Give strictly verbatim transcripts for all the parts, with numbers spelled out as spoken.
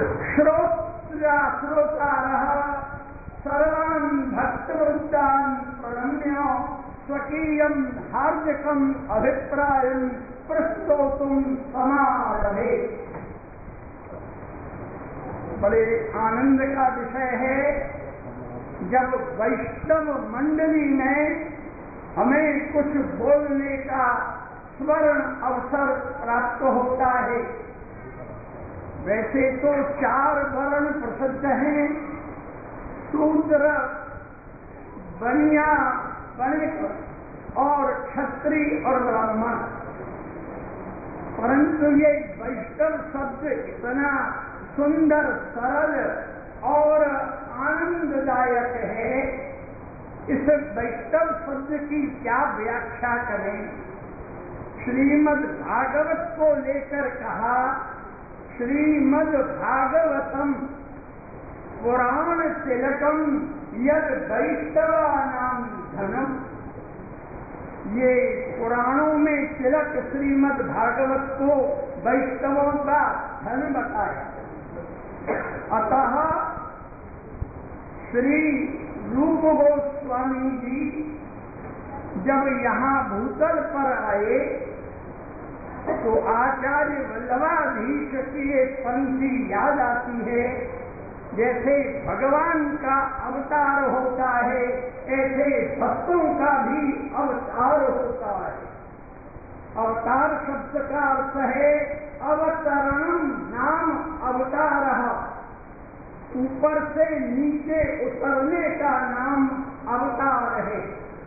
श्रोत्रा श्रोतारः सर्वान् भक्तवृत्तान् प्रणम्य स्वकीयं हार्दिकम् अभिप्रायं प्रस्तोतुं समारभे। बड़े आनंद का विषय है जब वैष्णव मंडली में हमें कुछ बोलने का स्वर्ण अवसर प्राप्त होता है। वैसे तो चार वर्ण प्रसिद्ध हैं, शूद्र, बनिया, वणिक और क्षत्रिय और ब्राह्मण, परंतु ये वैष्णव शब्द इतना सुंदर, सरल और आनंददायक है, इस वैष्णव शब्द की क्या व्याख्या करें। श्रीमद् भागवत को लेकर कहा, श्रीमद् भागवतम पुराण तिलकम यद वैष्णवानां धनम। ये पुराणों में तिलक श्रीमद् भागवत को वैष्णवों का धन बताया। अतः श्री रूप गोस्वामी जी जब यहाँ भूतल पर आए तो आचार्य वल्लभाधीश की एक पंक्ति याद आती है, जैसे भगवान का अवतार होता है ऐसे भक्तों का भी अवतार होता है। अवतार शब्द का अर्थ है अवतरणम नाम अवतारः, ऊपर से नीचे उतरने का नाम अवतार है।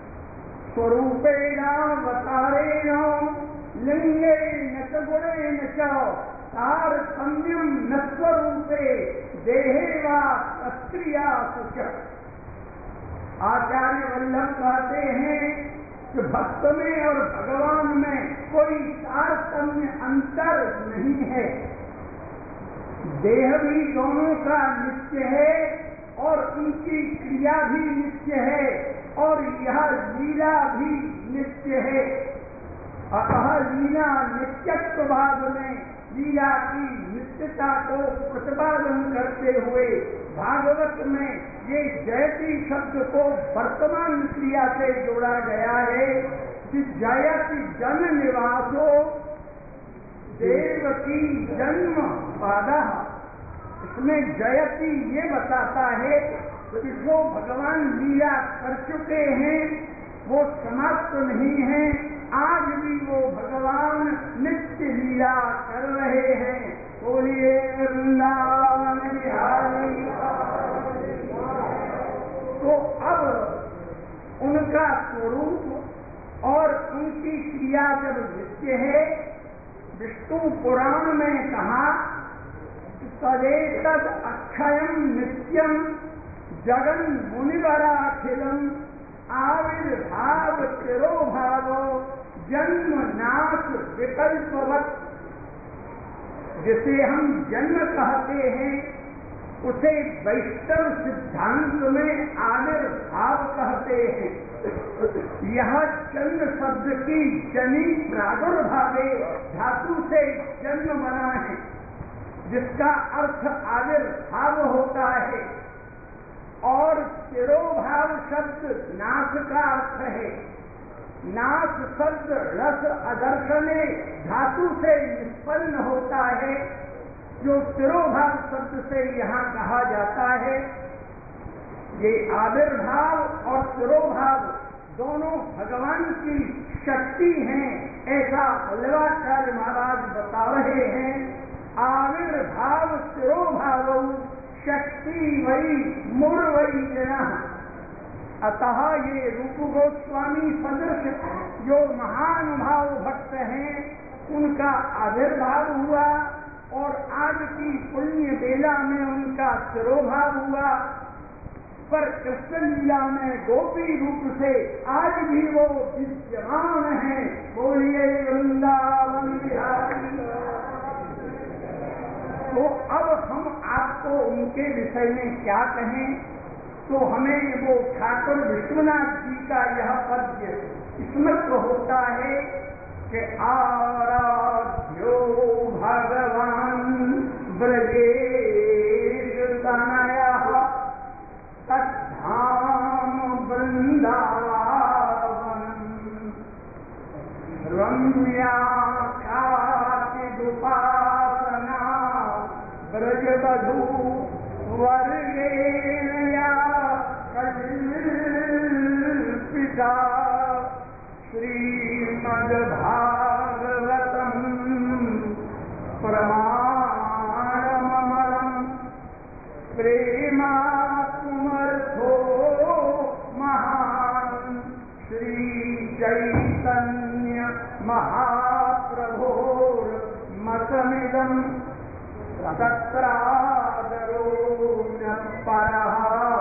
स्वरूपेणावतारेण लिंगेन च गुणेन च तारतम्यं न स्वरूपे देहे वा तत्क्रियासु च। आचार्य वल्लभ कहते हैं कि भक्त में और भगवान में कोई तारतम्य अंतर नहीं है। देह भी दोनों का नित्य है और उनकी क्रिया भी नित्य है और यह लीला भी नित्य है। अतः लीला नित्यत्ववाद में लीला की नित्यता को प्रतिपादन करते हुए भागवत में ये जयति शब्द को वर्तमान क्रिया से जोड़ा गया है कि जयति जन निवासो देवकी जन्म पादा। इसमें जयति ये बताता है कि जो भगवान लीला कर चुके हैं वो समाप्त नहीं है, आज भी वो भगवान नित्य लीला कर रहे हैं। बोलिए वृंदावन बिहारी। तो अब उनका स्वरूप और उनकी क्रिया जब नित्य है, विष्णु पुराण में कहा तदेतद अक्षयम नित्यम जगन मुनिवराखिलम आविर्भाव तिरोभाव जन्म नाश विकल्पवत। जिसे हम जन्म कहते हैं उसे वैष्णव सिद्धांत में आविर्भाव कहते हैं। यह चंद्र शब्द की जनी प्रादुर्भावे धातु से जन्म बना है, जिसका अर्थ आविर्भाव होता है, और तिरोभाव शब्द नाश का अर्थ है। नाश शब्द रस अदर्शने धातु से निष्पन्न होता है, जो तिरोभाव शब्द से यहाँ कहा जाता है। ये आविर्भाव और तिरोभाव दोनों भगवान की शक्ति हैं, ऐसा वल्लभाचार्य महाराज बता रहे हैं। आविर्भाव तिरोभाव शक्ति वही मूर वही जना। अतः ये रूप गोस्वामी सदृश जो महानुभाव भक्त हैं उनका आविर्भाव हुआ और आज की पुण्य बेला में उनका तिरोभाव हुआ। पर कृष्ण लीला में गोपी रूप से आज भी वो विद्यमान है। बोलिए वृंदावन बिहारी। तो अब हम आपको उनके विषय में क्या कहें, तो हमें वो ठाकुर विश्वनाथ जी का यह पद्य स्मृत होता है कि आराध्यो भगवान ब्रजे रम्या काचिदुपासना ब्रजबधू वर्गेण या कल्पिता श्रीमद्भागवतम् प्रमाणममलम् प्रेमात्मर्थो महान् श्री चैतन्य महाप्रभोर्मतमिदम् तत्रादरो न परः।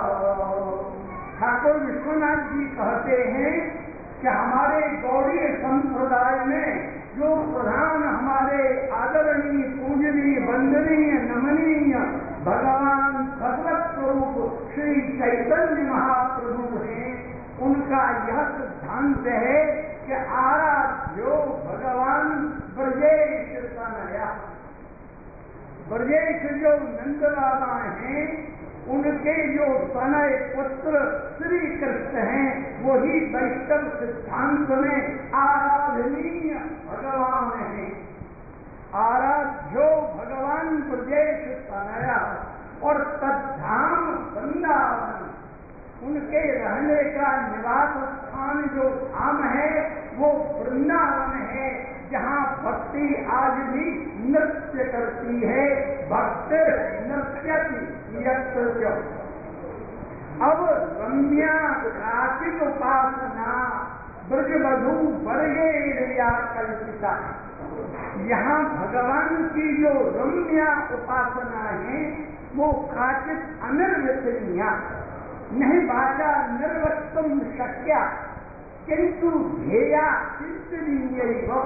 ठाकुर विश्वनाथ जी कहते हैं कि हमारे गौड़ीय संप्रदाय में जो प्रधान हमारे आदरणीय पूजनीय वंदनीय नमनीय भगवान भगवत स्वरूप श्री चैतन्य महाप्रभु हैं, उनका यह सिद्धांत है कि आराध्यो भगवान ब्रजेश तनया। ब्रजेश जो नंद बाबा हैं, उनके जो तनय पुत्र श्री कृष्ण हैं, वही वैष्णव सिद्धांत में आराधनीय भगवान हैं। आराध्यो भगवान ब्रजेश तनया और तद्धाम वृंदावन, उनके रहने का निवास स्थान जो धाम है वो वृंदावन है, जहाँ भक्ति आज भी नृत्य करती है। भक्ति नृत्यति यत्र। अब रम्या काचिद उपासना ब्रजबधू वर्गेण कल्पिता। यहाँ भगवान की जो रम्या उपासना है वो काचित अनिर्वचनीया नहीं बाचा निर्वक्तुम शक्या किंतु ध्येया चिंतनीय।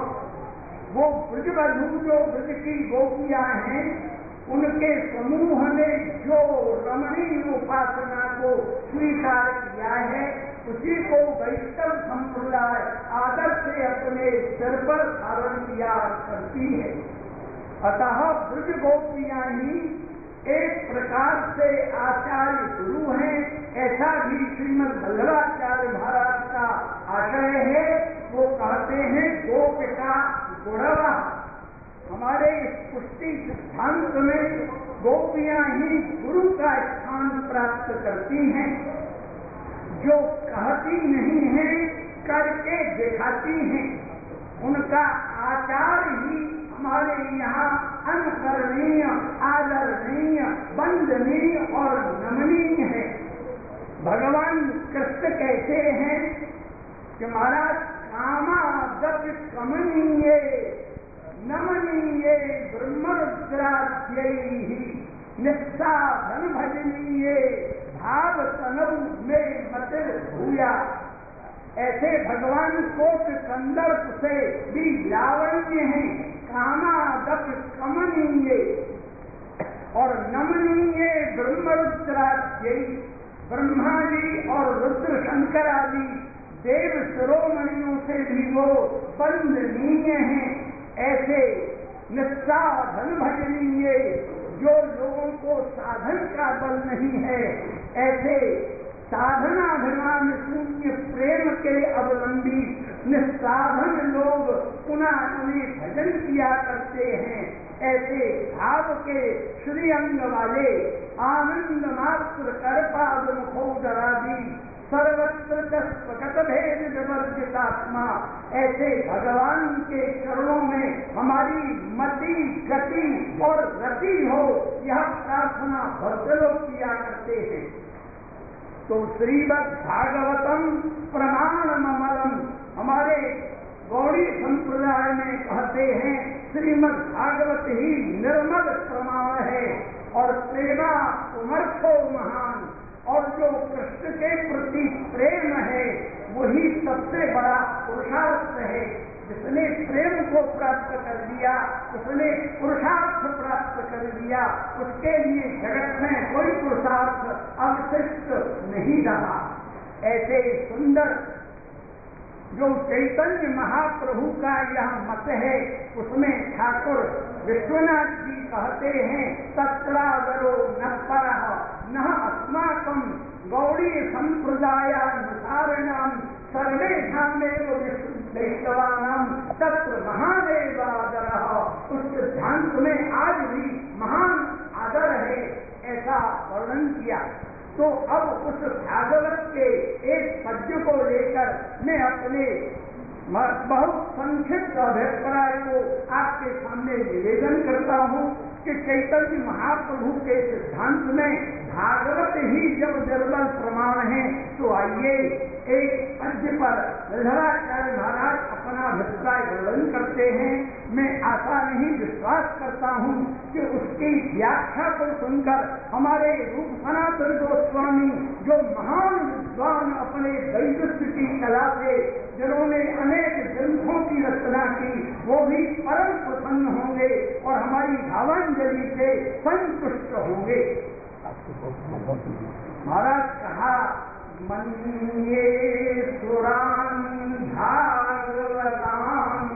वो ब्रजबधू जो ब्रज की गोपियां हैं, उनके समूह ने जो रमणीय उपासना को स्वीकार किया है, उसी को वैष्णव संप्रदाय आदर से अपने सिर पर धारण किया करती है। अतः ब्रज गोपियां ही एक प्रकार से आचार्य गुरु हैं, ऐसा भी श्रीमद् वल्लभाचार्य महाराज का आशय है। वो कहते हैं गोपिका गुणवा। हमारे इस पुष्टि सिद्धांत में गोपियां ही गुरु का स्थान प्राप्त करती हैं। जो कहती नहीं है, करके दिखाती हैं। उनका आचार ही हमारे यहाँ अनुकरणीय, आदरणीय, वंदनीय और नमनीय है। भगवान कृष्ण कहते हैं कि महाराज कामादप कमनीय नमनीय ब्रह्मरुद्राद्यैः निस्साधन भजनीय भाव तनव में मतिर भूया। ऐसे भगवान कोट कंदर्प से भी लावण्य है, कामादप कमनीय और नमनीय ब्रह्मरुद्राद्यैः। ब्रह्मा जी और रुद्र शंकर आदि देव शिरोमणियों से भी वो वंदनीय हैं। ऐसे निस्साधन भजनीय, जो लोगों को साधन का बल नहीं है, ऐसे साधनाभिमान शून्य प्रेम के अवलंबी निस्साधन लोग पुनः उन्हें भजन किया करते हैं। ऐसे भाव के श्री अंग वाले आनंद मात्र करपाद मुखोदरादि सर्वत्र स्वगत भेद विवर्जितात्मा, ऐसे भगवान के चरणों में हमारी मति गति और रति हो, यह प्रार्थना भक्त लोग किया करते हैं। तो श्रीमद् भागवतम प्रमाणममलम, हमारे गौड़ी संप्रदाय में कहते हैं श्रीमद् भागवत ही निर्मल प्रमाण है और प्रेमा समर्थो महान। और जो कृष्ण के प्रति प्रेम है वही सबसे बड़ा पुरुषार्थ है। जिसने प्रेम को प्राप्त कर लिया, उसने पुरुषार्थ प्राप्त कर लिया, उसके लिए जगत में कोई पुरुषार्थ अवशिष्ट नहीं रहा। ऐसे सुंदर जो चैतन्य महाप्रभु का यह मत है, उसमें ठाकुर विश्वनाथ जी कहते हैं तत्रादरो न परः न अस्माकं गौड़ी संप्रदायानुसारिणां सर्वेषामेव वैष्णवानां तत् सिद्धांत में आज भी महान आदर है, ऐसा वर्णन किया। तो अब उस भागवत के एक पद्य को लेकर मैं अपने बहुत संक्षिप्त अभिप्राय को आपके सामने निवेदन करता हूँ कि चैतन्य महाप्रभु के सिद्धांत में भागवत ही जब निर्बल प्रमाण है, तो आइए एक पद्य पर वल्लभाचार्य महाराज अपना अभिप्राय वर्णन करते हैं। मैं आशा नहीं विश्वास करता हूँ कि उसकी व्याख्या को सुनकर हमारे रूप सनातन गोस्वामी, जो महान विद्वान अपने वैदुष्य की कला से जिन्होंने अनेक ग्रंथों की रचना की, वो भी परम प्रसन्न होंगे और हमारी भावांजलि से संतुष्ट होंगे। महाराज कहा, मन्ये सुरान भागवतान।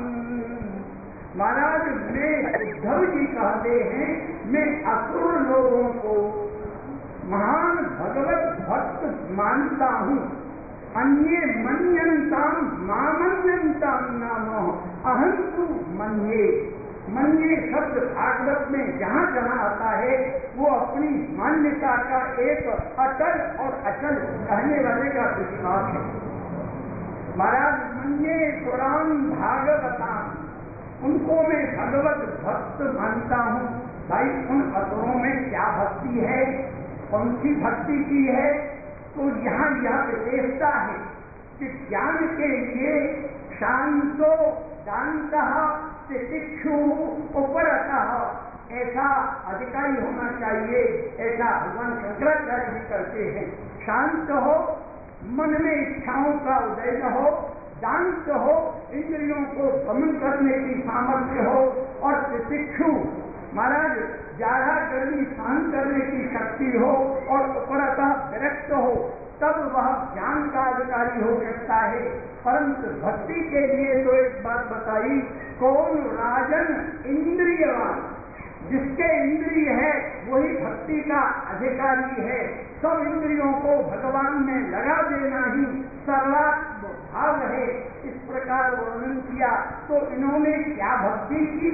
महाराज मैं उद्धव जी कहते हैं, मैं असुर लोगों को महान भगवत भक्त मानता हूँ। अन्ये मन्यन्ताम मामन्यन्ताम नामो अहंतु मन्ये। मन्ये शब्द भागवत में जहाँ जहाँ आता है वो अपनी मान्यता का एक अटल और अचल कहने वाले का विश्वास है। महाराज मन्ये सुरान भागवतान, उनको मैं भगवत भक्त मानता हूँ। भाई उन असुरों में क्या भक्ति है, कौन सी भक्ति की है? तो यहाँ यह विशेषता है कि ज्ञान के लिए शांतो दानतः तितिक्षु उपरतः ऐसा अधिकारी होना चाहिए, ऐसा भगवान शंकराचार्य भी करते हैं। शांत हो, मन में इच्छाओं का उदय न हो, दांत हो, इंद्रियों को दमन करने की सामर्थ्य हो, और तितिक्षु महाराज जाड़ा गर्मी सहन करने की शक्ति हो, और उपरतः विरक्त हो, तब वह ज्ञान का अधिकारी हो सकता है। परंतु भक्ति के लिए तो एक बात बताई, कौन राजन इंद्रियवान, जिसके इंद्रिय है वही भक्ति का अधिकारी है। सब इंद्रियों को भगवान में लगा देना ही सर्वात्म भाव है। इस प्रकार वर्णन किया। तो इन्होंने क्या भक्ति की?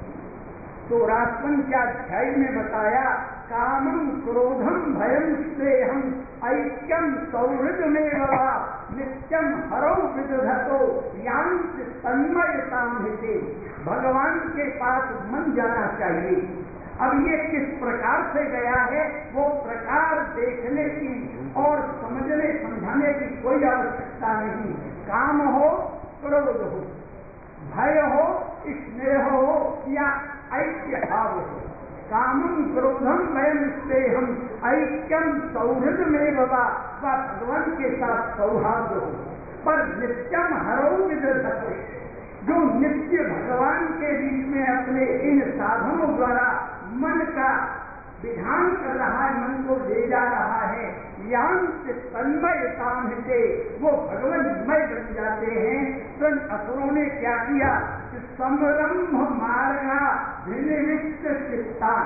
तो राजपंचाध्याय में बताया, कामं क्रोधम भयं स्नेहम ऐक्यम सौहृदमेव वा नित्यम हरौ विदधतो यांति तन्मयतां हिते। भगवान के पास मन जाना चाहिए। अब ये किस प्रकार से गया है, वो प्रकार देखने की और समझने समझाने की कोई आवश्यकता नहीं। काम हो, क्रोध हो, भय हो, स्नेह हो या ऐक्य भाव हो। कामं क्रोधम वयम स्नेहम ऐक्यम सौहृदमेव वा, भगवान के साथ सौहार्द हो। पर नित्यम हरौ विदधते, जो नित्य भगवान के बीच में अपने इन साधनों द्वारा मन का विधान कर रहा है, मन को ले जा रहा है, यांत तन्मयतां हिते, वो भगवन्मय बन जाते हैं। तो असुरों ने क्या किया? संरंभ मार्गा विनिविष्ट चित्तान,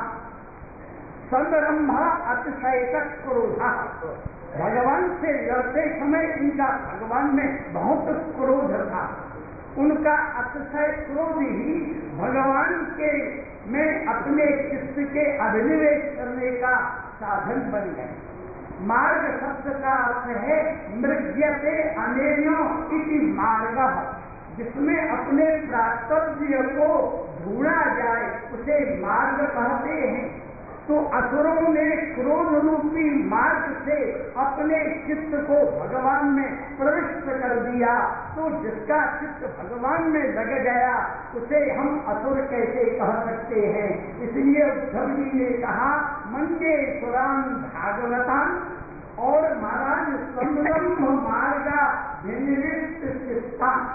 संरंभा अतिशयतक क्रोधा। भगवान से लड़ते समय इनका भगवान में बहुत क्रोध था। उनका अतिशय क्रोध ही भगवान के में अपने चित्त के अभिनिवेश करने का साधन बन गए। मार्ग शब्द का अर्थ है मृग्यते अनेनो इति मार्गः, जिसमें अपने प्राप्तव्य को ढूंढा जाए उसे मार्ग कहते हैं। तो असुरों ने क्रोध रूपी मार्ग से अपने चित्त को भगवान में प्रविष्ट कर दिया। तो जिसका चित्त भगवान में लग गया उसे हम असुर कैसे कह सकते हैं? इसलिए उद्धव जी ने कहा, मन्ये सुरान भागवतान, और महाराज संरंभ मार्गा विनिविष्ट चित्तान।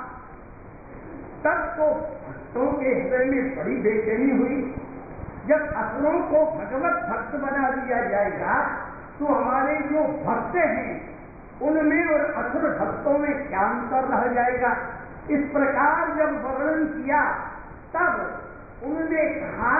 तब तो भक्तों के हृदय में बड़ी बेचैनी हुई। जब असुरों को भगवत भक्त बना दिया जाएगा तो हमारे जो भक्त हैं उनमें और असुर भक्तों में क्या अंतर रह जाएगा? इस प्रकार जब वर्णन किया तब उन्होंने कहा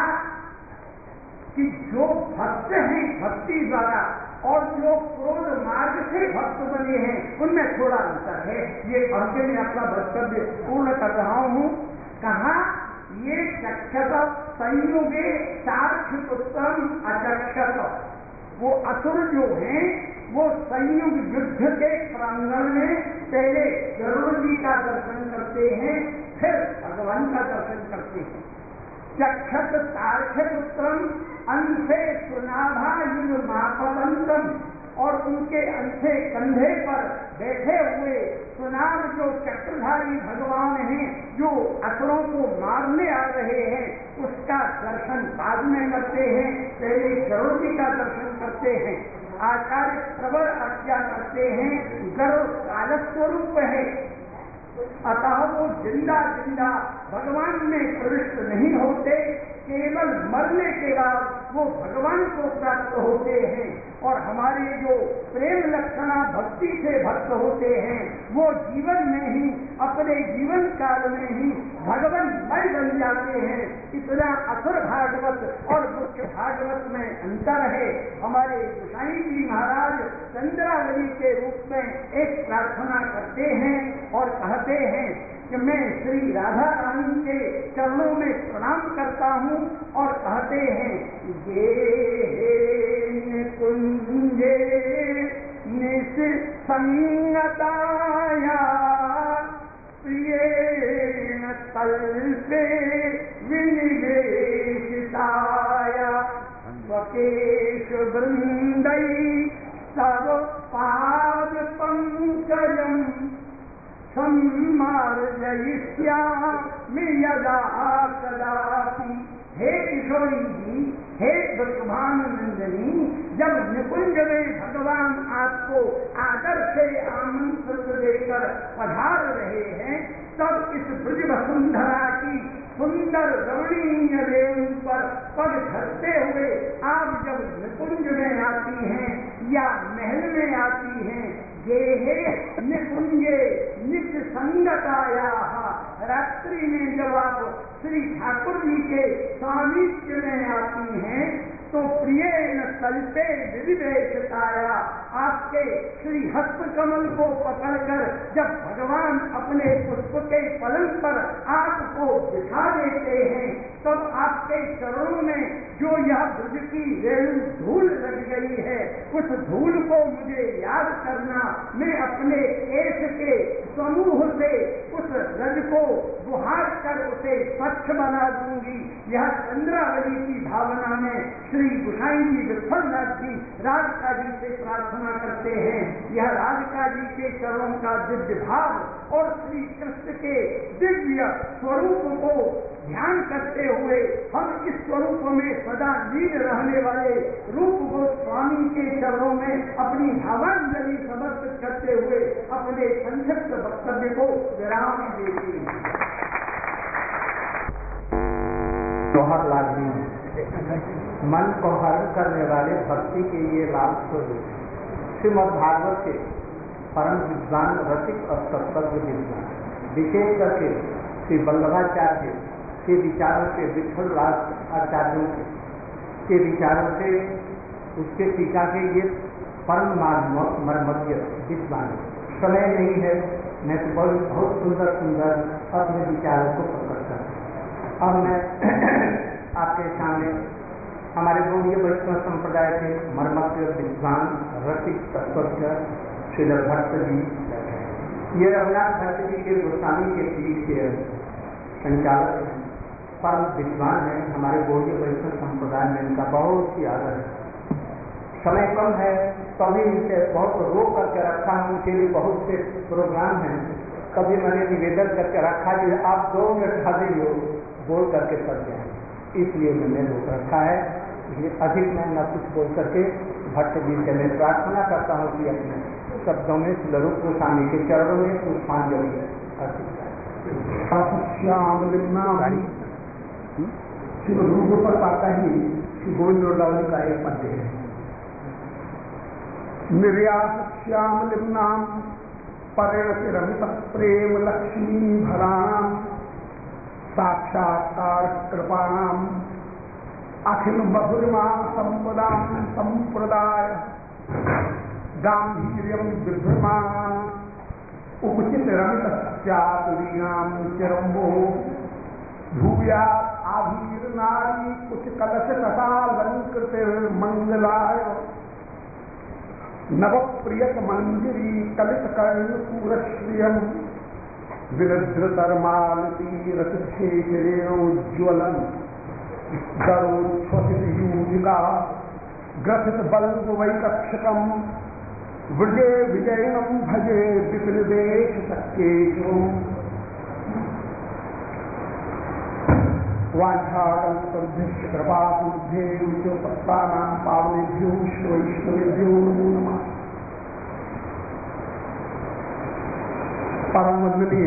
कि जो भक्त हैं भक्ति द्वारा और जो क्रोध मार्ग से भक्त बने हैं उनमें थोड़ा अंतर है। ये आगे मैं अपना वक्तव्य पूर्ण कर रहा हूँ। कहा ये चक्षत संयुगे साक्षपुत्रम अचक्षत। वो असुर जो हैं वो संयुग युद्ध के प्रांगण में पहले गरुड़ जी का दर्शन करते हैं, फिर भगवान का दर्शन करते हैं। चक्षत साक्षपुत्रम अंशे सुनाभा युग मापदंतम, और उनके अंधे कंधे पर बैठे हुए सुनाम जो चक्रधारी भगवान हैं, जो असुरों को मारने आ रहे हैं, उसका दर्शन बाद में करते हैं, पहले गरुड़ जी का दर्शन करते हैं। आचार्य प्रबल आज्ञा करते हैं, गरुड़ काल स्वरूप है, अतः वो जिंदा जिंदा भगवान में प्रविष्ट नहीं होते, केवल मरने के बाद वो भगवान को प्राप्त होते हैं। और हमारे जो प्रेम लक्षणा भक्ति से भक्त होते हैं वो जीवन में ही, अपने जीवन काल में ही भगवान मय बन जाते हैं। इतना असुर भागवत और मुख्य भागवत में अंतर है। हमारे गोसाई जी महाराज चंद्रावली के रूप में एक प्रार्थना करते हैं और कहते हैं कि मैं श्री राधा रानी के चरणों में प्रणाम करता हूँ, और कहते हैं ये निकुंजे निसंगताया प्रियेण तल्पे विनिवेशिताया स्वकेश वृंदई सर्व पाद पंकजम सम्मार्जयिष्यामि यदा कदापि। हे किशोरी जी, हे ब्रह्मानंदिनी, जब निकुंज में भगवान आपको आदर से आमंत्रण देकर पधार रहे हैं, तब इस ब्रज वसुंधरा की सुंदर रमणीय रेणु पर पग धरते हुए आप जब निकुंज में आती हैं या महल में आती हैं, ये है निकुंजे निज संगताया। रात्रि में जब आप श्री ठाकुर जी के सानिध्य में आती हैं तो प्रिय न तलपे विविवेशताया, आपके श्री हस्त कमल को पकड़कर जब भगवान अपने पुष्प के पलंग पर आपको बिठा देते हैं, तब आपके चरणों में जो यह ब्रज की रेणु धूल लग गई है, उस धूल को मुझे याद करना, मैं अपने केश के समूह से उस रज को बुहार कर उसे स्वच्छ बना दूंगी। यह चंद्रावली की भावना में श्री गोसाई जी विठलनाथ जी राधिका जी से प्रार्थना करते हैं। यह राधिका जी के चरणों का दिव्य भाव और श्री कृष्ण के दिव्य स्वरूप को ध्यान करते हुए हम इस स्वरूप में सदा लीन रहने वाले रूप गोस्वामी के चरणों में अपनी भावांजलि समर्पित करते हुए अपने संक्षिप्त वक्तव्य को विराम देते हैं। जोहर लाजमी मन को हरण करने वाले भक्ति के ये लाभ स्वरूप श्रीमद् भागवत के परम विद्वान रसिक और तत्वज्ञ विद्वान, विशेष करके श्री वल्लभाचार्य के विचारों से, विठल राज आचार्यों के, के विचारों से, उसके टीका के ये परम मर्मज्ञ विद्वान। समय नहीं है, मैं तो बहुत बहुत सुंदर सुंदर अपने विचारों को प्रकट करता। अब मैं आपके सामने हमारे गौड़ीय वैष्णव संप्रदाय के मर्मज्ञ विद्वान रसिक तत्वज्ञ श्रीधर भट्ट जी, ये रघुनाथ भट्ट जी के गोस्वामी के पीठ के संचालक हैं, परम विद्वान हैं। हमारे गौड़ीय वैष्णव संप्रदाय में इनका बहुत ही आदर है। समय कम है तभी इनसे बहुत रोक करके रखा हूँ, उनके लिए बहुत से प्रोग्राम हैं। कभी मैंने निवेदन करके रखा कि आप दो मिनट हाजिर हो बोल करके कर जाए, इसलिए मैंने रोक रखा है। इसलिए अधिक मैं न कुछ बोल करके भट्ट जी से मैं प्रार्थना करता हूँ कि अपने शब्दों में स्वरूप गोस्वामी के चरणों में पुष्पांजलि अर्पित करें। श्याम श्री रूप पर पाता ही श्री गोविंद वृंदावन का एक पद्य है। निर्यास श्याम लिम्नाम परिणति रमित प्रेम लक्ष्मी भराम साक्षात्कार कृपाणाम अखिल मधुरिमा संपदाम संप्रदाय गांधीर्यम विभ्रमा उपचित रमित स्यातुरीणाम चिरंबो धूप भूया आभीर नारी कुछ कलश कटालंकृत मंगलाय नव प्रियत मंदिरी कलित कर्ण पूरश्रियम विरद्रतरमालती रतिशेषरेणोज्ज्वलन दरोच्छ्वसित यूजिका ग्रथित बल्ब वैकक्षकम वृजे विजयनम भजे विपिन देश सत्केशु वाञ्छाकल्पतरुभ्यश्च कृपासिन्धुभ्यो सत्तानां पावनेभ्यो वैष्णवेभ्यो नमो नमः। परम वंदनीय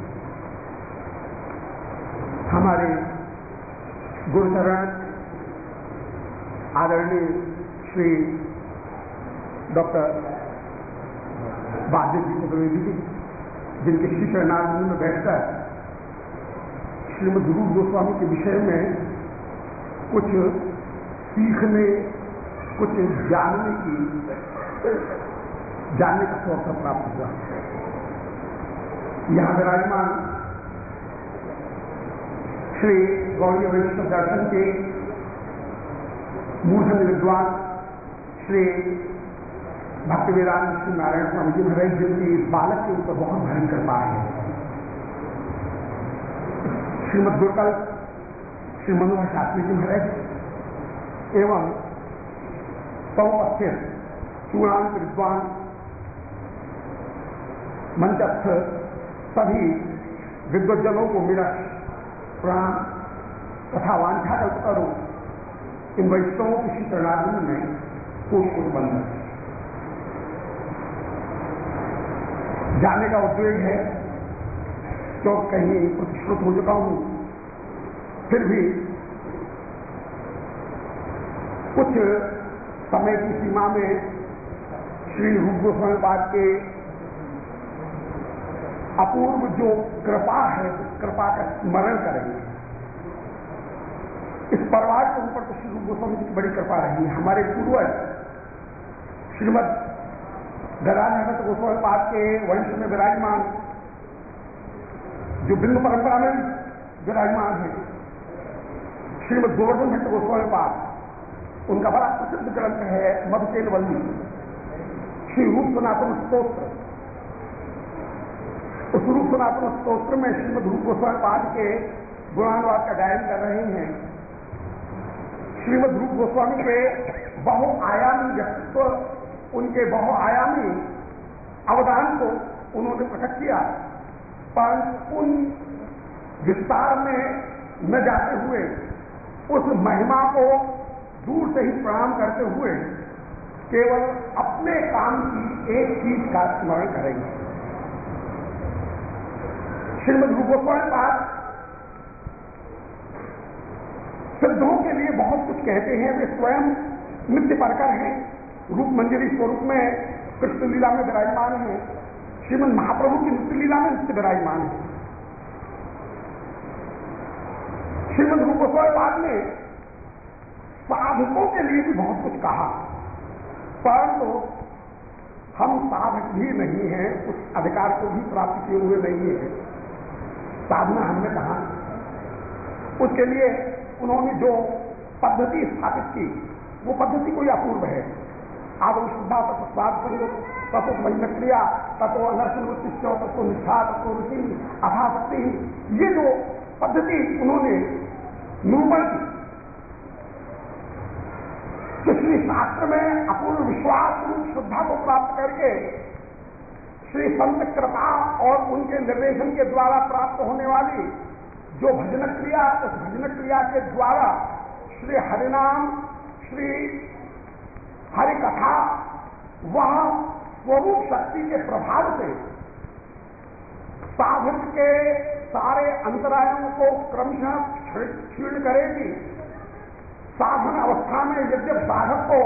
हमारे गुरुचरण आदरणीय श्री डॉक्टर वासुदेव चतुर्वेदी जी, जिनके श्री चरणारविंद में बैठकर श्रीमद् रूप गोस्वामी के विषय में कुछ सीखने, कुछ जानने की जानने का अवसर प्राप्त हुआ। यहाँ विराजमान श्री गौड़ीय वैष्णव दर्शन के मूर्धन्य विद्वान श्री भक्ति वेदांत श्री नारायण स्वामी जी महाराज, जिनकी बालक के ऊपर बहुत भयंकर बात है। श्रीमद गुरुकल श्री मनोहर शास्त्री जी महाराज एवं सौपस्थित चूड़ांत विद्वान मंचस्थ सभी विद्वज्जनों को मेरा प्रणाम तथा वांछा करो इन वैष्णवों की श्री चरणारविंद में कोट कोट बंधन। जाने का उद्वेग है तो कहीं प्रतिश्रुत हो चुका हूं, फिर भी कुछ समय की सीमा में श्री रूप गोस्वामी पाद के अपूर्व जो कृपा है उस कृपा का स्मरण करेंगे। इस परिवार के ऊपर तो श्री रूप गोस्वामी जी की बड़ी कृपा रही है। हमारे पूर्वज श्रीमद गदाधर गोस्वामी पाद के वंश में विराजमान जो बिंदु परंपरा में विराजमान है श्रीमद गोवर्धन भट्ट गोस्वामी पाद, उनका बड़ा प्रसिद्ध ग्रंथ है मधुकेल वल्ली श्री रूप सनातन स्तोत्र। उस रूप सनातन स्तोत्र में श्रीमद रूप गोस्वामी पाद के गुणानुवाद का गायन कर रहे हैं। श्रीमद रूप गोस्वामी के बहुआयामी व्यक्तित्व, उनके बहुआयामी अवदान को उन्होंने प्रकट किया, पर उन विस्तार में न जाते हुए उस महिमा को दूर से ही प्रणाम करते हुए केवल अपने काम की एक चीज का स्मरण करेंगे। श्रीमद रूप गोस्वामी पाद सिद्धों के लिए बहुत कुछ कहते हैं। वे स्वयं नित्य परकर हैं, रूप मंजरी स्वरूप में कृष्ण लीला में विराजमान हैं, श्रीमद महाप्रभु की नित्य लीला में नित्य विराजमान है। श्रीमद रूप गोस्वामी पाद ने साधकों के लिए भी बहुत कुछ कहा, परंतु हम साधक भी नहीं हैं, उस अधिकार को भी प्राप्त किए हुए नहीं है। साधना हमने कहा, उसके लिए उन्होंने जो पद्धति स्थापित की वो पद्धति कोई अपूर्व है। आदम शुद्धा तत्व स्वाद संयोग तत्व महिम क्रिया तत्व अनर्थ तत्व निष्ठा तत्व रुचि अथाशक्ति, ये जो पद्धति उन्होंने निरूपण की तो श्री शास्त्र में अपूर्व विश्वास रूप श्रद्धा को प्राप्त करके श्री संत कृपा और उनके निर्देशन के द्वारा प्राप्त होने वाली जो भजन क्रिया, उस भजन क्रिया के द्वारा श्री हरिनाम, श्री हरि कथा, वह स्वरूप शक्ति के प्रभाव से साधक के सारे अंतरायों को क्रमशः क्षीण करेगी। साधन अवस्था में यद्यप साधक को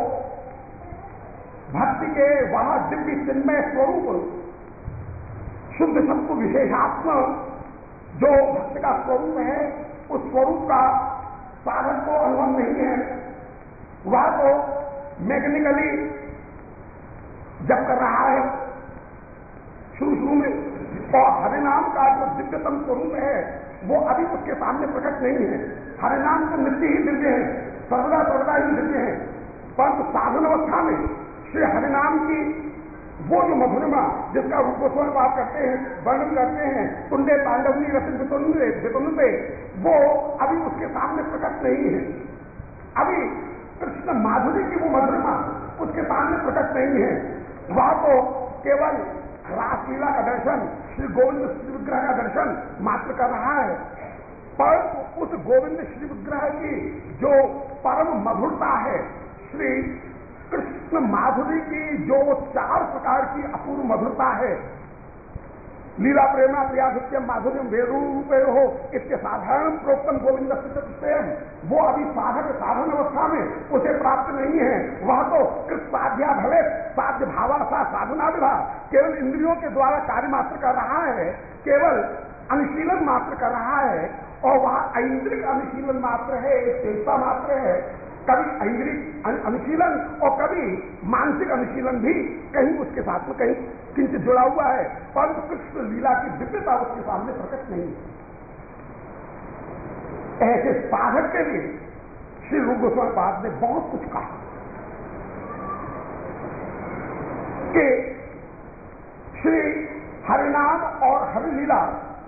भक्ति के वह दिव्य चिन्मय स्वरूप शुद्ध सत्व विशेषात्म जो भक्ति का स्वरूप है, उस स्वरूप का साधक को अनुभव नहीं है। वह तो मैकेनिकली जब कर रहा है शुरू शुरू में और हरिनाम का जो दिव्यतम स्वरूप है वो अभी उसके सामने प्रकट नहीं है। हरिनाम तो नित्य ही दिव्य है, सर्वदा सर्वदा ही दिव्य है, परंतु साधन अवस्था में श्री हरिनाम की वो जो मधुरिमा जिसका रूप गोस्वामी बात करते हैं, वर्णन करते हैं, तुंडे पांडवनी रसिक वितुंडे वितुंडे, वो अभी उसके सामने प्रकट नहीं है। अभी कृष्ण माधुरी की वो मधुरिमा उसके सामने प्रकट नहीं है। वह तो केवल रासलीला का दर्शन, श्री गोविंद श्री विग्रह का दर्शन मात्र कर रहा है, पर उस गोविंद श्री विग्रह की जो परम मधुरता है, श्री कृष्ण माधुरी की जो चार प्रकार की अपूर्व मधुरता है, लीला प्रेमा प्रियाधित्यम माधुर्यम वेरूपे हो इसके साधारण प्रोक्तम गोविंद स्वयं, वो अभी साधक साधन अवस्था में उसे प्राप्त नहीं है। वह तो कृत साध्या भले साध्य भावासा साधना विधा केवल इंद्रियों के द्वारा कार्य मात्र कर रहा है, केवल अनुशीलन मात्र कर रहा है, और वह ऐन्द्रिक अनुशीलन मात्र है, एक चेष्टा मात्र है। कभी ऐन्द्रिक अनुशीलन और कभी मानसिक अनुशीलन भी कहीं उसके साथ में कहीं किंचित जुड़ा हुआ है, परंतु कृष्ण लीला की दिव्यता उसके सामने प्रकट नहीं है। ऐसे साधक के लिए श्री रूप गोस्वामी पाद ने बहुत कुछ कहा कि श्री हरिनाम और हरिलीला,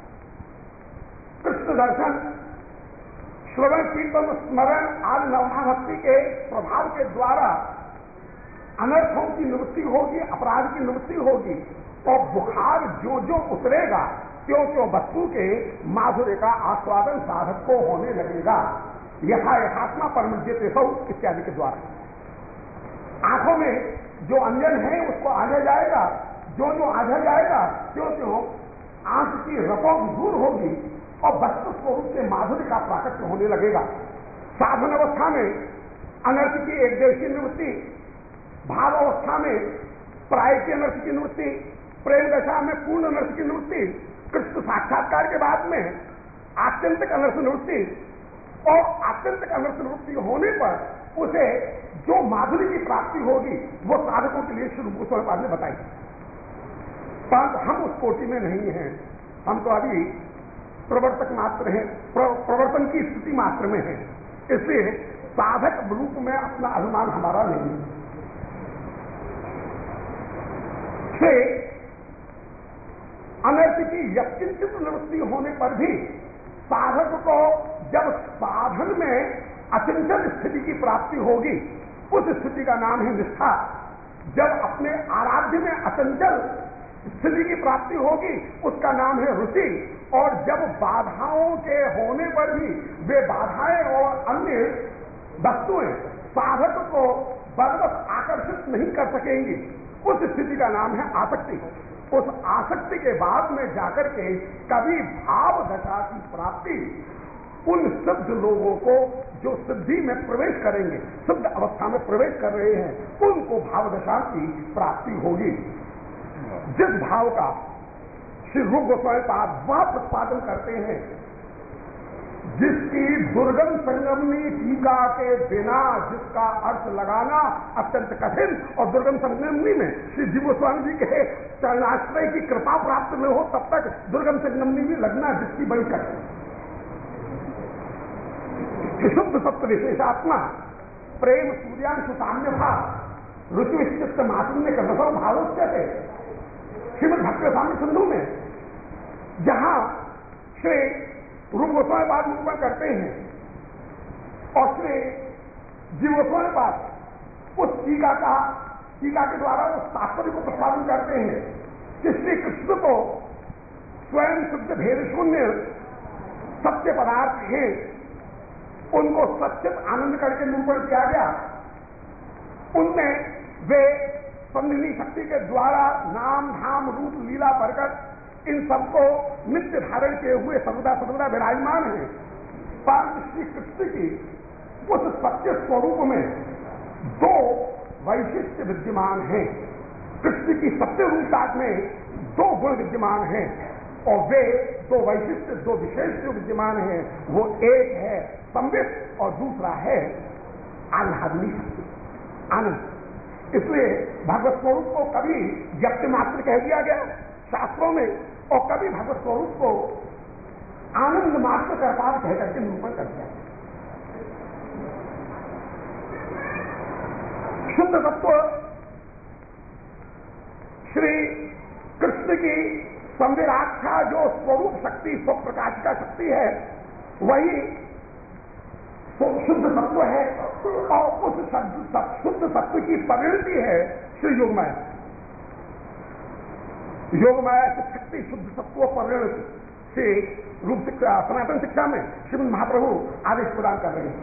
कृष्ण दर्शन, श्रवण कीर्तन स्मरण आदि नवधा भक्ति के प्रभाव के द्वारा अनर्थों की निवृत्ति होगी, अपराध की निवृत्ति होगी, और बुखार जो जो उतरेगा त्यों त्यों वस्तु के माधुर्य का आस्वादन साधक को होने लगेगा। यथा यथात्मा परमज्यते सौ इत्यादि के द्वारा आंखों में जो अंजन है उसको आजा जाएगा, जो जो आजा जाएगा त्यों त्यों आंख की रपौक दूर होगी और वस्तु स्वरूप के माधुर्य का प्राकट्य होने लगेगा। साधन अवस्था में अनर्थ की एक देशी निवृत्ति, भाव अवस्था में प्राय की अनर्थ की निवृत्ति, प्रेम दशा में पूर्ण अनर्थ की निवृत्ति, कृष्ण साक्षात्कार के बाद में आत्यंतिक अनर्थ निवृत्ति, और आत्यंतिक अनर्थ निवृत्ति होने पर उसे जो माधुर्य की प्राप्ति होगी वो साधकों के लिए श्री गोस्वामी पाद ने बताई। परंतु हम उस कोटि में नहीं हैं, हम तो अभी प्रवर्तक मात्र हैं, प्रवर्तन की स्थिति मात्र में है, इसलिए साधक रूप में अपना अभिमान हमारा नहीं है। अनर्थ की यत्किंचित निवृत्ति होने पर भी साधक को जब साधन में अचंचल स्थिति की प्राप्ति होगी, उस स्थिति का नाम है निष्ठा। जब अपने आराध्य में अचंचल स्थिति की प्राप्ति होगी उसका नाम है रुचि, और जब बाधाओं के होने पर भी वे बाधाएं और अन्य वस्तुएं साधक को बलवत आकर्षित नहीं कर सकेंगी, उस स्थिति का नाम है आसक्ति। उस आसक्ति के बाद में जाकर के कभी भाव दशा की प्राप्ति उन सिद्ध लोगों को जो सिद्धि में प्रवेश करेंगे, सिद्ध अवस्था में प्रवेश कर रहे हैं, उनको भाव दशा की प्राप्ति होगी। जिस भाव का श्री रूप गोस्वामी पाद वह प्रतिपादन करते हैं जिसकी दुर्गम संगमनी टीका के बिना जिसका अर्थ लगाना अत्यंत कठिन, और दुर्गम संगमनी में श्री जी गोस्वामी जी के चरणाश्रय की कृपा प्राप्त न हो तब तक दुर्गम संगमनी में लगना जिसकी बड़ी कठिन। शुद्ध सत्य विशेषात्मा प्रेम सूर्यांशु साम्य भाव रुचि विशिष्ट मातुन्य कदसौ भावोच्य है श्रीमद भक्ति साम्य सिंधु में, जहां श्री रूप गोस्वामी पाद निरूपण करते हैं और श्री जीव गोस्वामी पाद उस टीका का टीका के द्वारा उस तात्पर्य को प्रतिपादन करते हैं कि श्री कृष्ण को स्वयं शुद्ध भेद शून्य सत्य पदार्थ है, उनको सच्चित आनंद करके निरूपण किया गया। उनमें वे संधिनी शक्ति के द्वारा नाम धाम रूप लीला प्रकट इन सबको नित्य धारण किए हुए सर्वदा सर्वदा विराजमान है। परंतु श्री कृष्ण की उस सत्य स्वरूप में दो वैशिष्ट विद्यमान हैं। कृष्ण की सत्य रूपता में दो गुण विद्यमान हैं, और वे दो वैशिष्ट दो विशेष जो विद्यमान हैं वो एक है संवित और दूसरा है आह्लादनी शक्ति, आनंद। इसलिए भगवत स्वरूप को कभी व्यक्ति मात्र कह दिया गया शास्त्रों में, और कभी भगवत स्वरूप को आनंद मात्र करता कहकर के निरूपण कर दिया। शुद्ध तत्व श्री कृष्ण की संविराक्षा जो स्वरूप शक्ति, स्वप्रकाश का शक्ति है, वही शुद्ध सत्व है और उस शुद्ध सत्व की परिणति है श्री योगमाया। योगमाया की शक्ति शुद्ध सत्व परिणति से रूप शिक्षा, सनातन शिक्षा में श्रीमद् महाप्रभु आदेश प्रदान कर रहे हैं।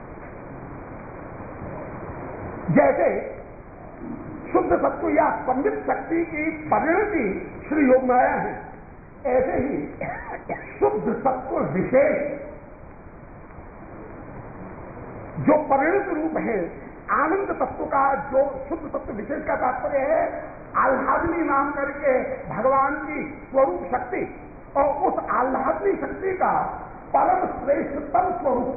जैसे शुद्ध सत्व या संवित शक्ति की परिणति श्री योगमाया है, ऐसे ही शुद्ध सत्व विशेष जो परिणत रूप है आनंद तत्व का, जो शुद्ध तत्व विशेष का तात्पर्य है आह्लादनी नाम करके भगवान की स्वरूप शक्ति, और उस आह्लादनी शक्ति का परम श्रेष्ठतम स्वरूप,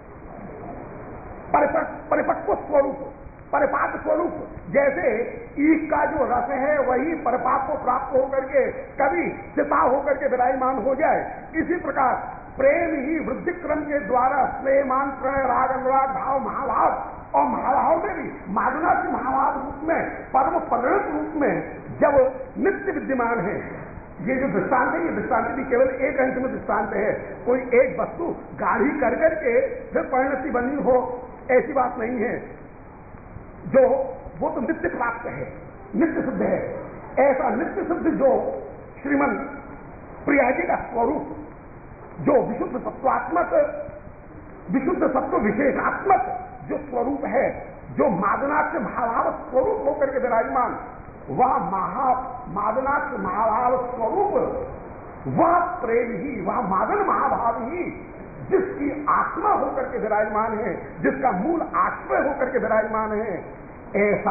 परिपक्व स्वरूप, परिपाक स्वरूप, जैसे ईख का जो रस है वही परिपाक को प्राप्त होकर के कभी चिता होकर के विराजमान हो जाए, इसी प्रकार प्रेम ही वृद्धि क्रम के द्वारा स्नेहमान प्रणय राग अनुराग भाव महाभाव और महाभाव में भी मादना के महाभाव रूप में परम परिणत रूप में जब नित्य विद्यमान है। ये जो दृष्टांत है, ये दृष्टांत भी केवल एक अंश में दृष्टांत है। कोई एक वस्तु गाढ़ी कर करके फिर परिणति बनी हो, ऐसी बात नहीं है। जो वो तो नित्य प्राप्त है, नित्य सिद्ध है। ऐसा नित्य सिद्ध जो श्रीमन प्रिया जी का स्वरूप, जो विशुद्ध सत्वात्मक, विशुद्ध सत्व विशेषात्मक जो स्वरूप है, जो मादनाक्ष महाभाव स्वरूप होकर के विराजमान, वह महा मादनाक्ष महाभाव स्वरूप, वह प्रेम ही, वह मादन महाभाव ही जिसकी आत्मा होकर के विराजमान है, जिसका मूल आश्रय होकर के विराजमान है, ऐसा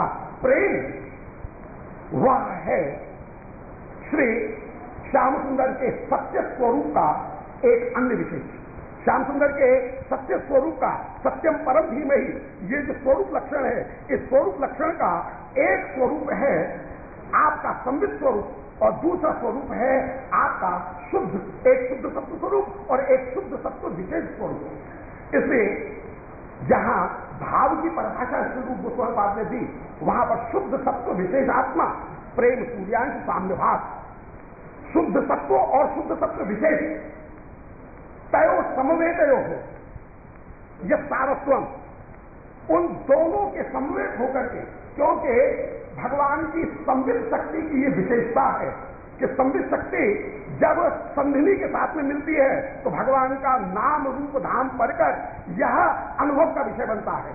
प्रेम वह है श्री श्याम सुंदर के सत्य स्वरूप का एक अन्य विशेष। श्याम सुंदर के सत्य स्वरूप का, सत्यम परम धीमहि, ये जो स्वरूप लक्षण है, इस स्वरूप लक्षण का एक स्वरूप है आपका संवित स्वरूप और दूसरा स्वरूप है आपका शुद्ध, एक शुद्ध सत्व स्वरूप और एक शुद्ध सत्व विशेष स्वरूप। इसलिए जहां भाव की परिभाषा श्री रूप गोस्वामी पाद ने दी, वहां पर शुद्ध सत्व विशेष आत्मा, प्रेम सूर्यांश साम्यभास, शुद्ध सत्व और शुद्ध सत्व विशेष तयो समवेतयो हो, यह सारस्वम, उन दोनों के समवेत होकर के, क्योंकि भगवान की संवित शक्ति की ये विशेषता है कि संवित शक्ति जब संधिनी के साथ में मिलती है तो भगवान का नाम रूप धाम पढ़कर यह अनुभव का विषय बनता है,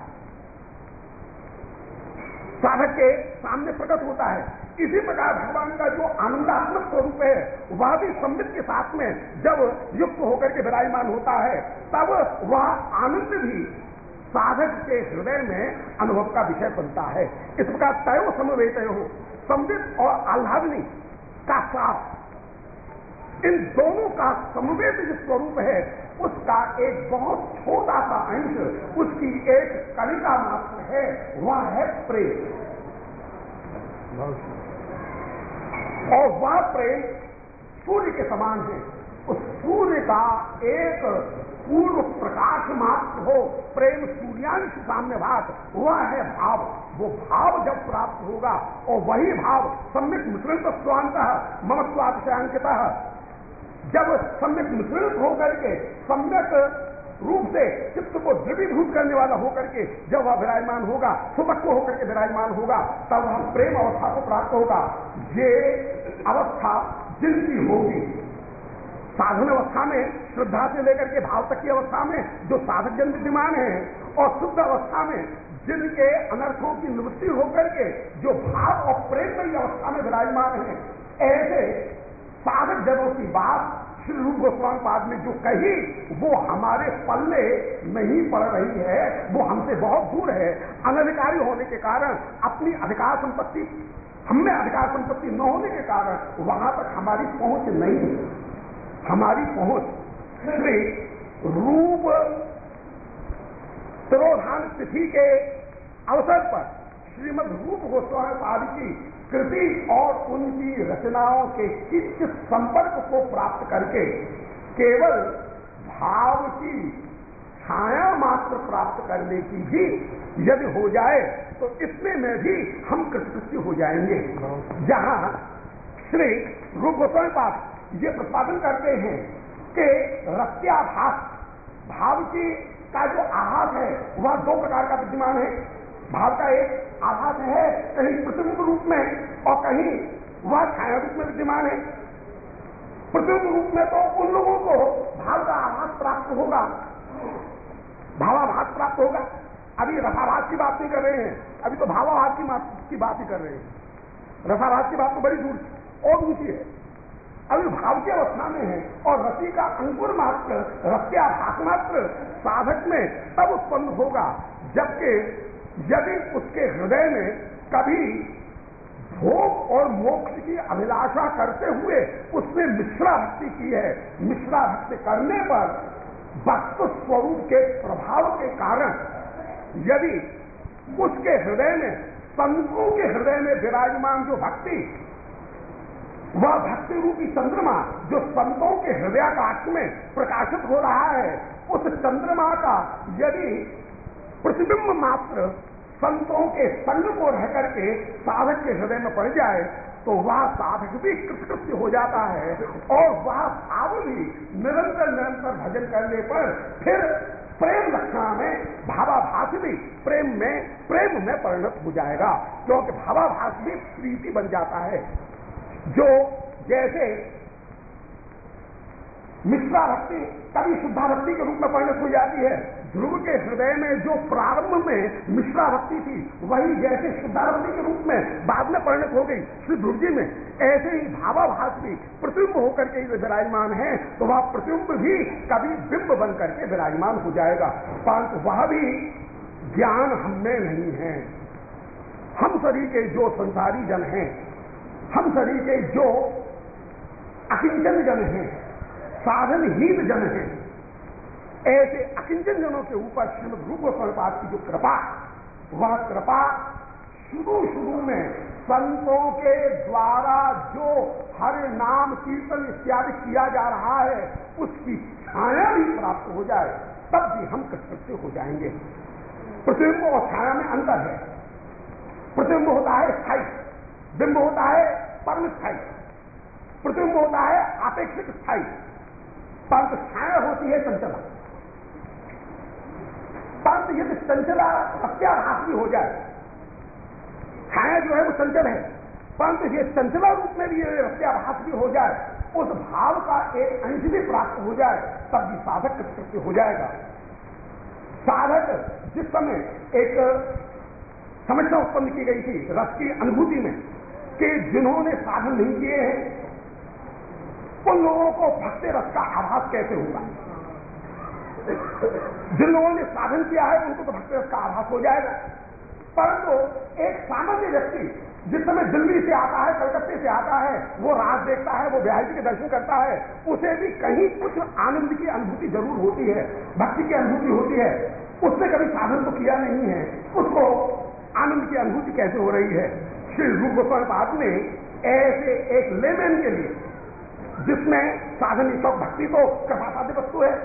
साधक के सामने प्रकट होता है। इसी प्रकार भगवान का जो आनंदात्मक स्वरूप है वह भी संवित के साथ में जब युक्त होकर के विराजमान होता है, तब वह आनंद भी साधक के हृदय में अनुभव का विषय बनता है। इस प्रकार तयो समवेतयो हो, संवित और आह्लादनी का साथ, इन दोनों का समवेत जो स्वरूप है उसका एक बहुत छोटा सा अंश, उसकी एक कणिका मात्र है, वह है प्रेम। और वह प्रेम सूर्य के समान है। उस सूर्य का एक पूर्व प्रकाश मात्र हो, प्रेम सूर्यांश सामने भात, वह है भाव। वो भाव जब प्राप्त होगा और वही भाव सम्यक मिश्रण स्वांतः ममत्वातिशयांकितः, जब सम्यक मिश्रित होकर के सम्यक रूप से चित्त को द्रवीभूत करने वाला होकर के जब वह विराजमान होगा, सुपक्व होकर के विराजमान होगा, तब वह प्रेम अवस्था को प्राप्त होगा। ये अवस्था जिनकी होगी साधन अवस्था में, श्रद्धा से लेकर के भाव तक की अवस्था में जो साधक जन विद्यमान है, और शुद्ध अवस्था में जिनके अनर्थों की निवृत्ति होकर के जो भाव और प्रेम की अवस्था में विराजमान है, ऐसे साधक जनों की बात श्री रूप गोस्वामी पाद में जो कही वो हमारे पल्ले नहीं पड़ रही है, वो हमसे बहुत दूर है। अनधिकारी होने के कारण, अपनी अधिकार संपत्ति हमें अधिकार संपत्ति न होने के कारण वहां तक हमारी पहुंच नहीं है। हमारी पहुंच श्री रूप तिरोधान तिथि के अवसर पर श्रीमद रूप गोस्वामी पाद की कृति और उनकी रचनाओं के किंचित संपर्क को प्राप्त करके केवल भाव की छाया मात्र प्राप्त करने की भी यदि हो जाए तो इतने में भी हम कृतकृत्य हो जाएंगे। जहां श्री रूप गोस्वामी पाद ये प्रतिपादन करते हैं कि रत्याभास भाव की का जो आभास है वह दो प्रकार का विद्यमान है। भाव का एक आभास है कहीं प्रतिबिंब रूप में और कहीं वह छाया रूप में विद्यमान है। प्रतिबिंब रूप में तो उन लोगों को भाव का आभास प्राप्त होगा, भावाभास प्राप्त होगा। अभी रसाभास की बात नहीं कर रहे हैं, अभी तो भावाभास की, की बात ही कर रहे हैं। रसाभास की बात तो बड़ी दूर और ऊंची है, अभी भाव की अवस्था में है। और रति का अंकुर मात्र, रत्याभास मात्र साधक में तब उत्पन्न होगा जबकि यदि उसके हृदय में कभी भोग और मोक्ष की अभिलाषा करते हुए उसने मिश्रा भक्ति की है। मिश्रा भक्ति करने पर वस्तु स्वरूप के प्रभाव के कारण यदि उसके हृदय में, संतों के हृदय में विराजमान जो भक्ति, वह भक्ति रूपी चंद्रमा जो संतों के हृदयाकाश में प्रकाशित हो रहा है, उस चंद्रमा का यदि प्रतिबिंब मात्र संतों के संग को रह करके साधक के हृदय में पड़ जाए तो वह साधक भी कृतकृत्य हो जाता है और वह भाव भी निरंतर निरंतर भजन करने पर फिर प्रेम लक्षणा में भावाभास भी प्रेम में प्रेम में परिणत हो जाएगा। क्योंकि भावाभास भी प्रीति बन जाता है। जो जैसे मिश्रा भक्ति कभी शुद्धा भक्ति के रूप में परिणत हो जाती है, ध्रुव के हृदय में जो प्रारंभ में मिश्रा भक्ति थी वही जैसे शुद्धा भक्ति के रूप में बाद में परिणत हो गई श्री ध्रुव जी में, ऐसे ही भावाभास भी प्रतिबिंब होकर के विराजमान है तो वह प्रतिबिंब भी कभी बिंब बन करके विराजमान हो जाएगा। परंतु वह भी ज्ञान हमें नहीं है। हम सभी के जो संसारी जन हैं, हम सभी के जो अकिंचन जन हैं, साधनहीन जन हैं, ऐसे अकिंचन जनों के ऊपर श्रीमद् रूप गोस्वामी पाद की जो कृपा, वह कृपा शुरू शुरू में संतों के द्वारा जो हरि नाम कीर्तन इत्यादि किया जा रहा है उसकी छाया भी प्राप्त हो जाए तब भी हम कृतकृत्य हो जाएंगे। प्रतिबिंब और छाया में अंतर है। प्रतिबिंब होता है स्थायी, बिंब होता है परम स्थायी, प्रतिबिंब होता है आपेक्षिक स्थायी, परंतु छाया होती है चंचला। परंतु यदि चंचला सत्याभास भी हो जाए, छाया जो है वो चंचल है, परंतु ये चंचला रूप में भी सत्याभास भी हो जाए, उस भाव का एक अंश भी प्राप्त हो जाए तब भी साधक कृतकृत्य हो जाएगा। साधक जिस समय एक समस्या उत्पन्न की गई थी रस की अनुभूति में कि जिन्होंने साधन नहीं किए हैं उन लोगों को भक्ति रस का आभास कैसे होगा। जिन लोगों ने साधन किया है उनको तो भक्ति रस का आभास हो जाएगा, परंतु एक सामान्य व्यक्ति जिस समय दिल्ली से आता है, कलकत्ते से आता है, वो रात देखता है, वो ब्याह जी के दर्शन करता है, उसे भी कहीं कुछ आनंद की अनुभूति जरूर होती है, भक्ति की अनुभूति होती है। उसने कभी साधन तो किया नहीं है, उसको आनंद की अनुभूति कैसे हो रही है। श्री रूप गोस्वामी पाद ने ऐसे एक लेमैन के लिए जिसमें साधन तो भक्ति तो कृपा साध्य वस्तु है,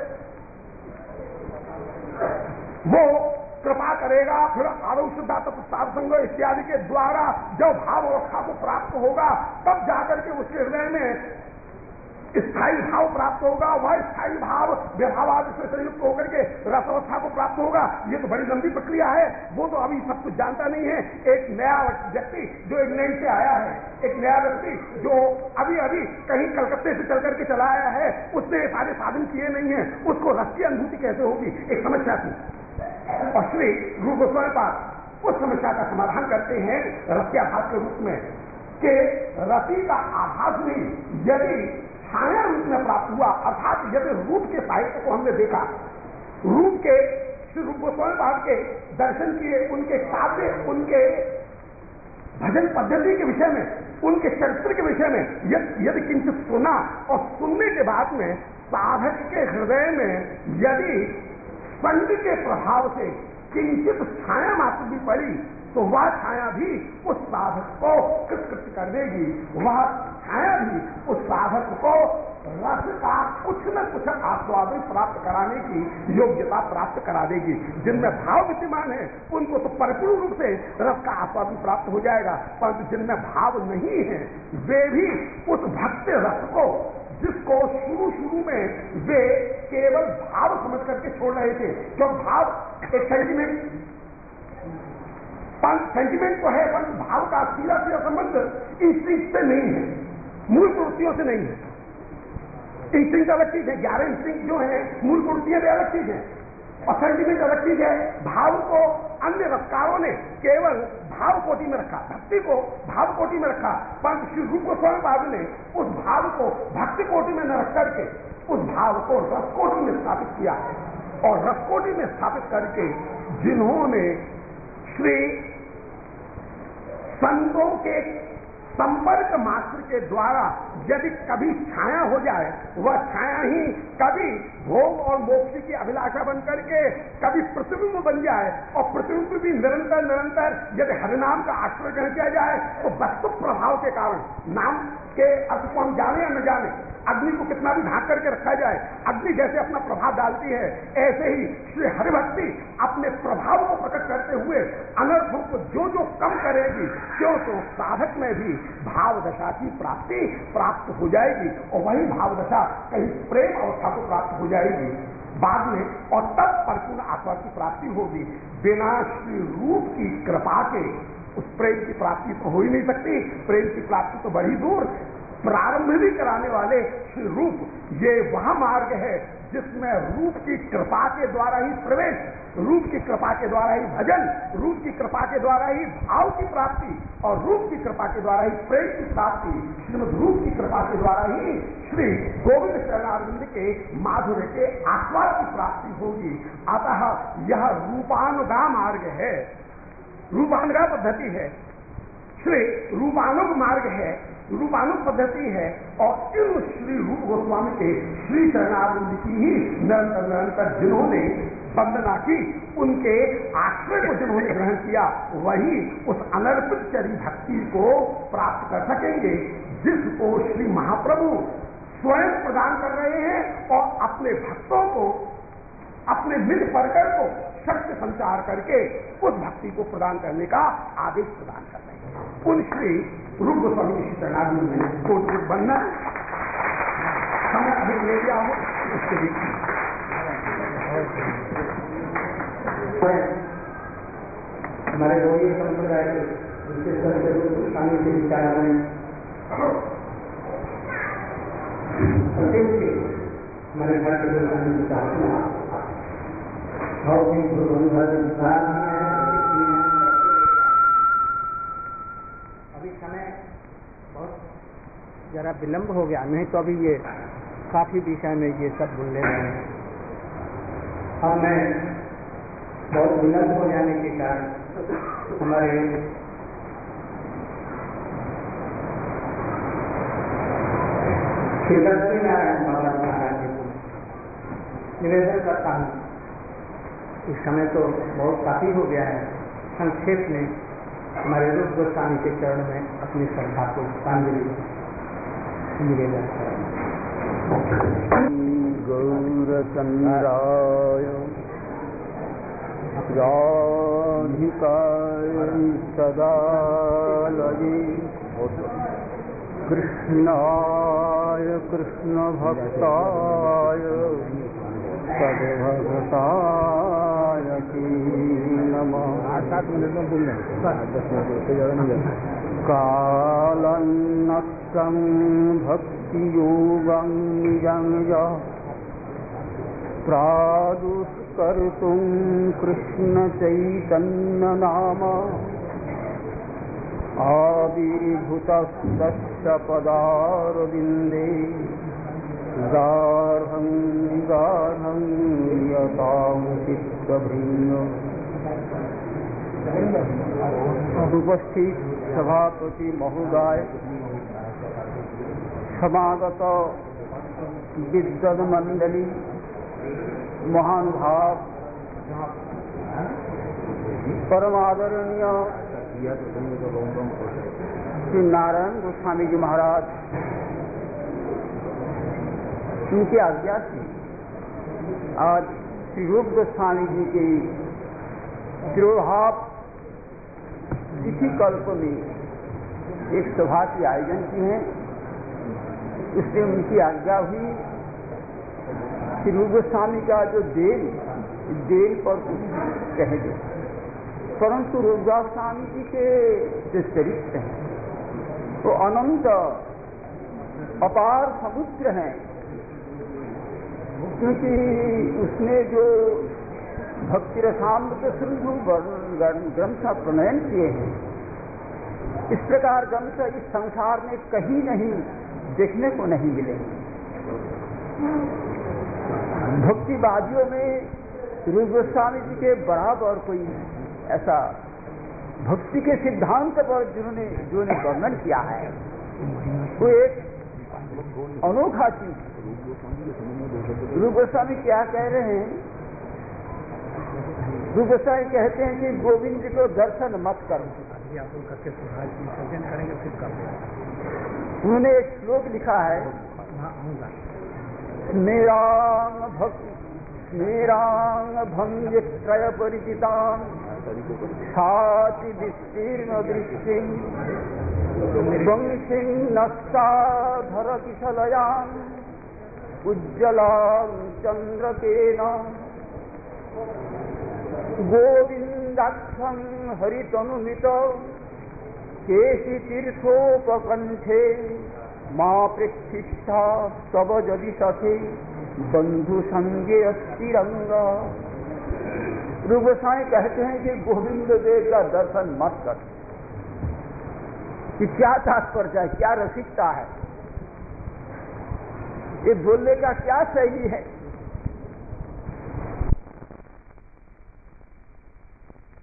वो कृपा करेगा, फिर आरोग्य दाता साध संग इत्यादि के द्वारा जब भाव अवस्था को प्राप्त होगा तब जाकर के उसके हृदय में स्थायी भाव प्राप्त होगा। वह स्थायी भाव व्यभावाद से संयुक्त होकर के रस अवस्था को प्राप्त होगा। ये तो बड़ी लंबी प्रक्रिया है, वो तो अभी सब कुछ जानता नहीं है। एक नया व्यक्ति जो इंग्लैंड से आया है, एक नया व्यक्ति जो अभी अभी कहीं कलकत्ते से चल करके चला आया है, उसने सारे साधन किए नहीं है, उसको रस की अनुभूति कैसे होगी, एक समस्या थी। और श्री रूप गोस्वामी पाद उस समस्या का समाधान करते हैं रत्याभास के रूप में कि रति का आभास भी यदि छाया रूप में प्राप्त हुआ, अर्थात यदि रूप के साहित्य को हमने देखा, रूप के श्री रूप गोस्वामी पाद के दर्शन किए, उनके काव्य, उनके भजन पद्धति के विषय में, उनके चरित्र के विषय में यदि किंचित सुना और सुनने के बाद में साधक के हृदय में यदि संग के प्रभाव से किंचित छाया मात्र भी पड़ी तो वह छाया भी उस साधक को कृतकृत्य कर देगी, वह छाया भी उस साधक को रस का कुछ न कुछ आस्वादन प्राप्त कराने की योग्यता प्राप्त करा देगी। जिनमें भाव विद्यमान है उनको तो परिपूर्ण रूप से रस का आस्वादन प्राप्त हो जाएगा, परंतु जिनमें भाव नहीं है वे भी उस भक्ति रस को, जिसको शुरू शुरू में वे केवल भाव समझ करके छोड़ रहे थे, जो भाव एक सेंटिमेंट सेंटिमेंट तो है, पर भाव का सीधा सीधा संबंध इंस्टिंक्ट से नहीं है, मूल प्रवृत्तियों से नहीं है। इंस्टिंक्ट अलग चीज है, ग्यारह इंस्टिंक्ट जो है मूल प्रवृत्तियां भी अलग चीज है, और सेंटिमेंट अलग चीज है। भाव को अन्य रसकारों ने केवल भाव कोटि में रखा, भक्ति को भाव कोटि में रखा, परंतु श्री रूप गोस्वामी पाद ने उस भाव को भक्ति कोटि में न रख करके उस भाव को रस कोटि में स्थापित किया है। और रस कोटि में स्थापित करके जिन्होंने श्री संतों के संपर्क मात्र के द्वारा यदि कभी छाया हो जाए, वह छाया ही कभी भोग और मोक्ष की अभिलाषा बन करके कभी प्रतिबिंब बन जाए, और प्रतिबिंब भी निरंतर निरंतर यदि हरिनाम का आश्रय ग्रहण किया जाए तो वस्तु प्रभाव के कारण नाम के अर्थ को हम जाने या न जाने, अग्नि को कितना भी ढांक करके रखा जाए, अग्नि जैसे अपना प्रभाव डालती है, ऐसे ही श्री हरिभक्ति अपने प्रभाव को प्रकट करते हुए अनर्थों को जो जो कम करेगी, क्यों तो साधक में भी भाव दशा की प्राप्ति प्राप्त हो जाएगी, और वही भाव दशा कहीं प्रेम अवस्था को प्राप्त हो जाएगी बाद में, और तब परिपूर्ण आत्मा की प्राप्ति होगी। बिना श्री रूप की कृपा के उस प्रेम की प्राप्ति तो हो ही नहीं सकती। प्रेम की प्राप्ति तो बड़ी दूर, प्रारंभ भी कराने वाले श्री रूप, ये वह मार्ग है जिसमें रूप की कृपा के द्वारा ही प्रवेश, रूप की कृपा के द्वारा ही भजन, रूप की कृपा के द्वारा ही भाव की प्राप्ति, और रूप की कृपा के द्वारा ही प्रेम की प्राप्ति, श्रीमद रूप की कृपा के द्वारा ही श्री गोविंद शरणारविंद के माधुर्य के आस्वाद की प्राप्ति होगी। अतः यह रूपानुगा मार्ग है, रूपानुगा पद्धति है, श्री रूपानुग मार्ग है, रूपानुग पद्धति है, और इन श्री रूप गोस्वामी के श्री शरणारविंद की ही निरंतर निरंतर जिन्होंने वंदना की, उनके आश्रय को जिन्होंने ग्रहण किया, वही उस अनर्पित चरी भक्ति को प्राप्त कर सकेंगे जिसको श्री महाप्रभु स्वयं प्रदान कर रहे हैं, और अपने भक्तों को, अपने निज परकर को शक्ति संचार करके उस भक्ति को प्रदान करने का आदेश प्रदान कर रहे हैं। उन श्री रूप गोस्वामी की शरणागति में कोट बनना समय अभी ले लिया हो, उसके लिए हमारे गौरी संप्रदाय के विशेष करके स्वामी के विचार में प्रत्येक के हमारे घर के लोग अभी समय बहुत जरा विलंब हो गया, नहीं तो अभी ये काफी विषय में ये सब बोल रहे हैं। अब मैं बहुत विलंब हो जाने के कारण हमारे श्री लक्ष्मी नारायण बाबा महाराज जी को निवेदन करता हूँ। इस समय तो बहुत काफी हो गया है, संक्षेप में हमारे रूप गोस्वामी के चरण में अपनी श्रद्धा को पुष्पांजलि निवेदन करेंगे। गौरचंद्राय राधिकाय सदालये कृष्णाय कृष्ण भक्ताय सद्भक्ताय नमः। सात मिनट में बोल रहे कालन्नक्तं भक्तियोगं निजं यः प्रादुष्कर्तुं कृष्णचैतन्यनाम आविर्भूतस्तस्य पदारविन्दे गार्हं गार्हं यतां चित्तभृङ्ग। उपस्थित सभापति महोदय, समागत विद्वद मंडली, महानुभाव, परमादरणीय श्री नारायण गोस्वामी जी महाराज, उनकी आज्ञा से आज श्री रूप गोस्वामी जी के तिरुभाव तिथि कल्प में एक सभा की आयोजन की है। उससे उनकी आज्ञा हुई श्री रूप गोस्वामी का जो देन देन पर कुछ कह दे, परंतु रूप गोस्वामी जी के जो चरित्र हैं वो अनंत अपार समुद्र हैं, क्योंकि उसने जो भक्ति रसामृत सिंधु ग्रंथ प्रणयन किए हैं, इस प्रकार ग्रंथ इस संसार में कहीं नहीं देखने को नहीं मिलेंगे। भक्तिवादियों में रूप गोस्वामी जी के बराबर कोई ऐसा भक्ति के सिद्धांत पर जिन्होंने जो ने वर्णन किया है वो एक अनोखा चीज। रूप गोस्वामी क्या कह रहे हैं? रूप गोस्वामी कहते हैं कि गोविंद जी को दर्शन मत करो। उन्होंने एक श्लोक लिखा है, स्मेरांग भक्ति स्मेरांग भंग त्रय परिचितां छाति विस्तीर्ण दृष्टि वंशी नस्ताधर किशलयां उज्ज्वलां चंद्रकेन गोविंदाक्षं हरितनुमित केशि तीर्थोपकंठे मां प्रक्षिष्ठा तव यदि सखे बंधु संगे अस्थिरंग। रूप गोस्वामी कहते हैं कि गोविंद देव का दर्शन मत कर। कि क्या तात्पर्य है, क्या रसिकता है, ये बोलने का क्या शैली है?